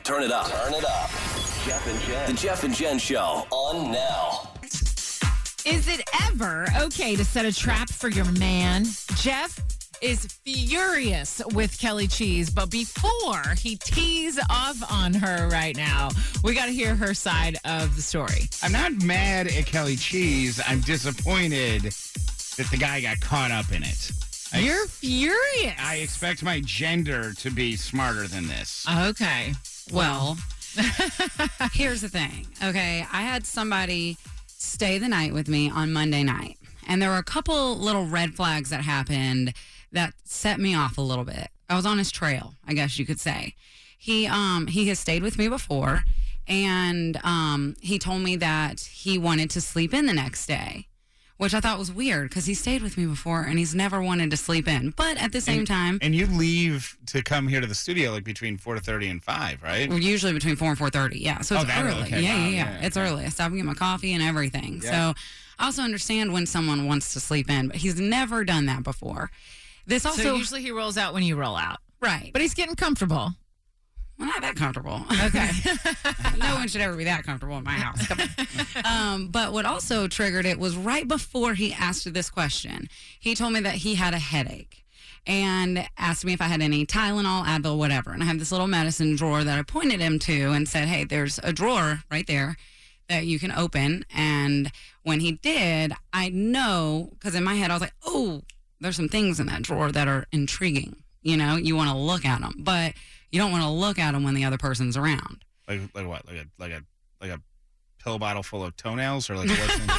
Turn it up. Turn it up. Jeff and Jen. The Jeff and Jen Show on now. Is it ever okay to set a trap for your man? Jeff is furious with Kelly Cheese, but before he tees off on her right now, we got to hear her side of the story. I'm not mad at Kelly Cheese. I'm disappointed that the guy got caught up in it. You're furious. I expect my gender to be smarter than this. Okay. Well, here's the thing. Okay, I had somebody stay the night with me on Monday night, and there were a couple little red flags that happened that set me off a little bit. I was on his trail, I guess you could say. He has stayed with me before, and he told me that he wanted to sleep in the next day, which I thought was weird because he stayed with me before and he's never wanted to sleep in. But at the same time... And you leave to come here to the studio like between 4:30 and 5, right? Usually between 4 and 4:30, yeah. So it's early. Okay. Yeah. It's early. I stop and get my coffee and everything. Yeah. So I also understand when someone wants to sleep in, but he's never done that before. This also... So usually he rolls out when you roll out. Right. But he's getting comfortable. Well, not that comfortable. Okay. No one should ever be that comfortable in my house. Come on. But what also triggered it was right before he asked this question. He told me that he had a headache and asked me if I had any Tylenol, Advil, whatever. And I have this little medicine drawer that I pointed him to and said, hey, there's a drawer right there that you can open. And when he did, I know, because in my head I was like, oh, there's some things in that drawer that are intriguing. You know, you want to look at them, but you don't want to look at them when the other person's around. Like what? Like a pill bottle full of toenails, or like what's in there?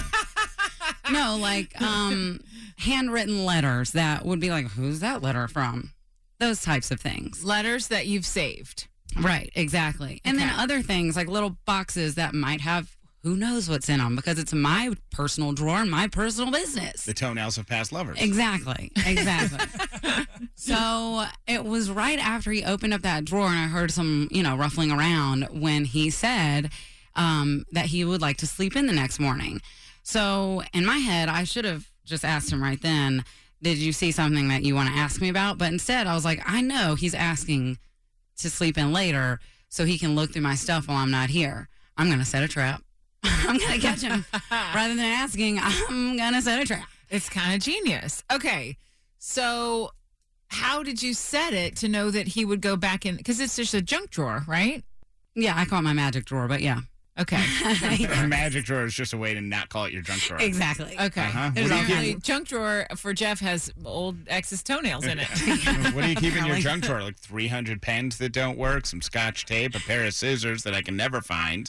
No, like handwritten letters that would be like, who's that letter from? Those types of things. Letters that you've saved. Right, exactly. And then other things like little boxes that might have who knows what's in them because it's my personal drawer and my personal business. The toenails of past lovers. Exactly. So it was right after he opened up that drawer and I heard some, ruffling around when he said that he would like to sleep in the next morning. So in my head, I should have just asked him right then, did you see something that you want to ask me about? But instead I was like, I know he's asking to sleep in later so he can look through my stuff while I'm not here. I'm going to set a trap. I'm going to catch him. Rather than asking, I'm going to set a trap. It's kind of genius. Okay. So how did you set it to know that he would go back in? Because it's just a junk drawer, right? Yeah, I call it my magic drawer, but yeah. Okay. A magic drawer is just a way to not call it your junk drawer. Exactly. Okay. Uh-huh. Apparently, junk drawer for Jeff has old ex's toenails in it. What do you keep in your junk drawer? Like 300 pens that don't work, some scotch tape, a pair of scissors that I can never find,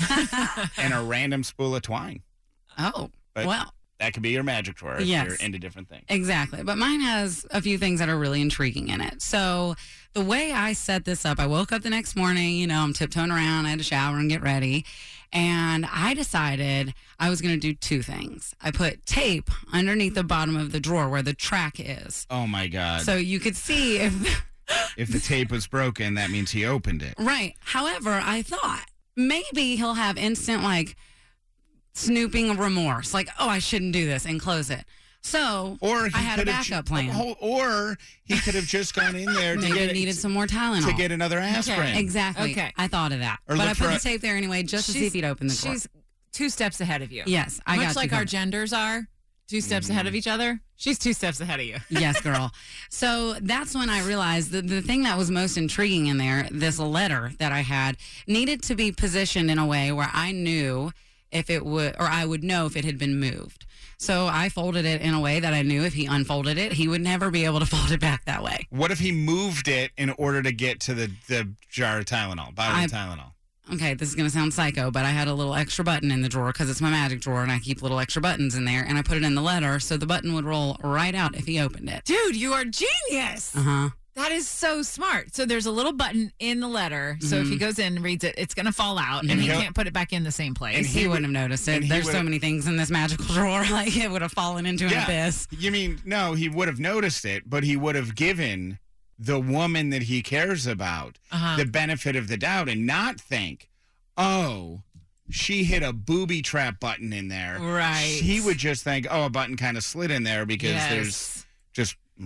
and a random spool of twine. Oh, But well. that could be your magic drawer if Yes. you're into different things. Exactly. But mine has a few things that are really intriguing in it. So the way I set this up, I woke up the next morning, I'm tiptoeing around. I had to shower and get ready. And I decided I was going to do two things. I put tape underneath the bottom of the drawer where the track is. Oh, my God. So you could see if... If the tape was broken, that means he opened it. Right. However, I thought maybe he'll have instant, snooping remorse. Like, oh, I shouldn't do this and close it. So Or he I had a could have backup plan. Or he could have just gone in there to Maybe needed some more Tylenol. to get another aspirin. Exactly. Okay. I thought of that. Or But look I put for the a- tape there anyway just to see if he'd open the door. She's 2 steps ahead of you. Yes, I got Much you like our covered. genders are 2 steps ahead of each other. She's 2 steps ahead of you. Yes, girl. So that's when I realized that the thing that was most intriguing in there, this letter that I had, needed to be positioned in a way where I knew if it would, or I would know if it had been moved. So I folded it in a way that I knew if he unfolded it, he would never be able to fold it back that way. What if he moved it in order to get to the jar of Tylenol, bottle of Tylenol? Okay, this is going to sound psycho, but I had a little extra button in the drawer because it's my magic drawer and I keep little extra buttons in there. And I put it in the letter so the button would roll right out if he opened it. Dude, you are genius. Uh-huh. That is so smart. So there's a little button in the letter. So if he goes in and reads it, it's going to fall out and he can't put it back in the same place. And he wouldn't have noticed it. There's so many things in this magical drawer. Like it would have fallen into an abyss. You mean, no, he would have noticed it, but he would have given the woman that he cares about the benefit of the doubt and not think, oh, she hit a booby trap button in there. Right. He would just think, oh, a button kind of slid in there because there's just...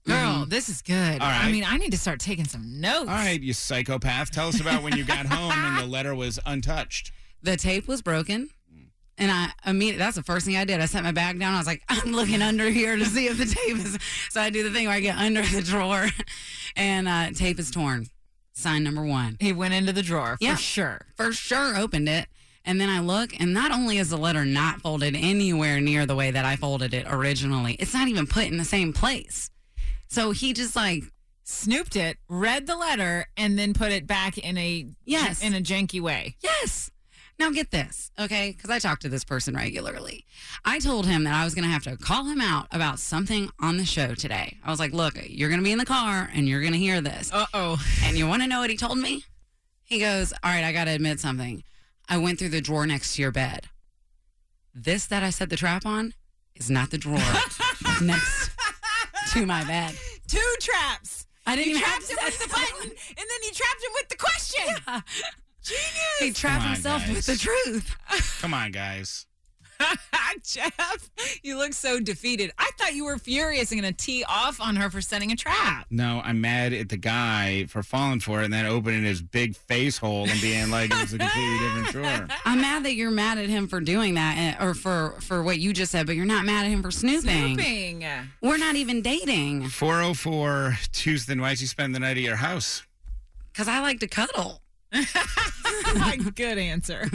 Girl, this is good. All right. I mean, I need to start taking some notes. All right, you psychopath. Tell us about when you got home and the letter was untouched. The tape was broken. And I immediately, that's the first thing I did. I set my bag down. I was like, I'm looking under here to see if the tape is. So I do the thing where I get under the drawer and tape is torn. Sign number 1. He went into the drawer, Yeah. for sure. For sure, opened it. And then I look, and not only is the letter not folded anywhere near the way that I folded it originally, it's not even put in the same place. So he just like, Snooped it, read the letter, and then put it back in a Yes. in a janky way. yes. Now get this, okay? Because I talk to this person regularly. I told him that I was going to have to call him out about something on the show today. I was like, look, you're going to be in the car, and you're going to hear this. Uh-oh. And you want to know what he told me? He goes, all right, I got to admit something. I went through the drawer next to your bed. This that I set the trap on is not the drawer next to my bed. 2 traps. I didn't You even have trapped to him with set the button, and then you trapped him with the question. Genius. He trapped Come on, himself guys. with the truth. Come on, guys. Jeff, you look so defeated. I thought you were furious and going to tee off on her for setting a trap. No, I'm mad at the guy for falling for it and then opening his big face hole and being like it was a completely different drawer. I'm mad that you're mad at him for doing that, or for what you just said, but you're not mad at him for snooping. Snooping. We're not even dating 404 Tuesday. Why did you spend the night at your house? because I like to cuddle. Good answer.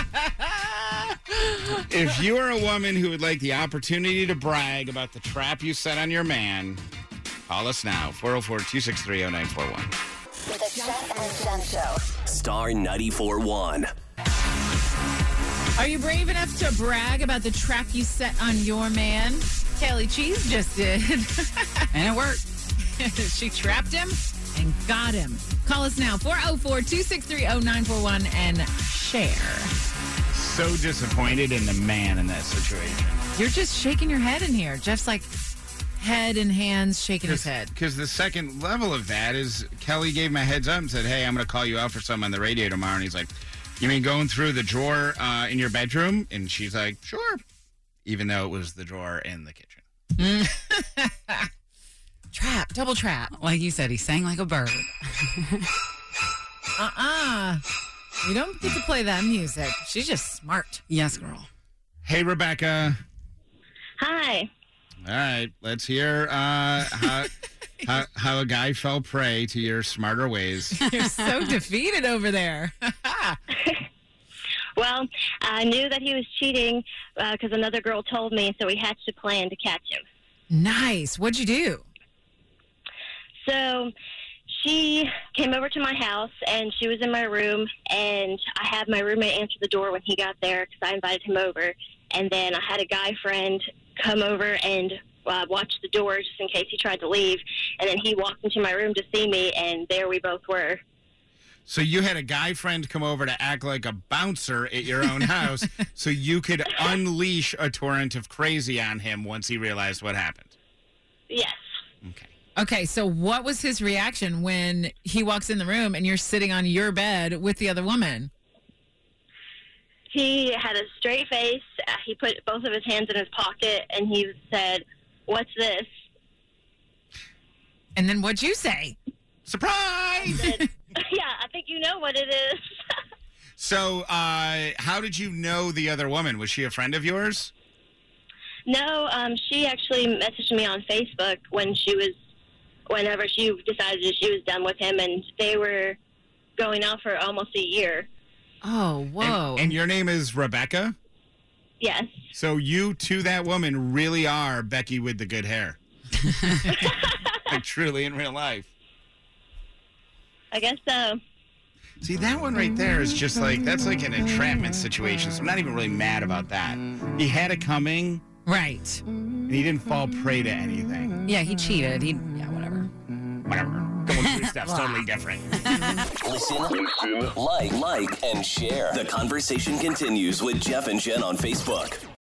If you are a woman who would like the opportunity to brag about the trap you set on your man, call us now, 404-263-0941. The Jeff and Jen Show. Star 94.1. Are you brave enough to brag about the trap you set on your man? Kelly Cheese just did. And it worked. She trapped him and got him. Call us now, 404-263-0941, and share. So disappointed in the man in that situation. You're just shaking your head in here. Jeff's like head and hands shaking his head. Because the second level of that is Kelly gave him a heads up and said, hey, I'm going to call you out for something on the radio tomorrow. And he's like, you mean going through the drawer in your bedroom? And she's like, sure. Even though it was the drawer in the kitchen. Trap, double trap. Like you said, he sang like a bird. You don't get to play that music. She's just smart. Yes, girl. Hey, Rebecca. Hi. All right, let's hear how a guy fell prey to your smarter ways. You're so defeated over there. Well, I knew that he was cheating because another girl told me, so we hatched a plan to catch him. Nice. What'd you do? So she came over to my house, and she was in my room, and I had my roommate answer the door when he got there because I invited him over. And then I had a guy friend come over and watch the door just in case he tried to leave. And then he walked into my room to see me, and there we both were. So you had a guy friend come over to act like a bouncer at your own house so you could unleash a torrent of crazy on him once he realized what happened. Yes. Okay. Okay, so what was his reaction when he walks in the room and you're sitting on your bed with the other woman? He had a straight face. He put both of his hands in his pocket, and he said, "What's this?" And then what'd you say? Surprise! I said, yeah, I think you know what it is. So how did you know the other woman? Was she a friend of yours? No, she actually messaged me on Facebook whenever she decided that she was done with him, and they were going out for almost a year. Oh, whoa. And your name is Rebecca? Yes. So you to that woman really are Becky with the good hair. Like truly in real life. I guess so. See, that one right there is just like, that's like an entrapment situation. So I'm not even really mad about that. He had it coming. Right. And he didn't fall prey to anything. Yeah, he cheated. Whatever. Whatever. Going through stuff's totally different. Listen, like, and share. The conversation continues with Jeff and Jen on Facebook.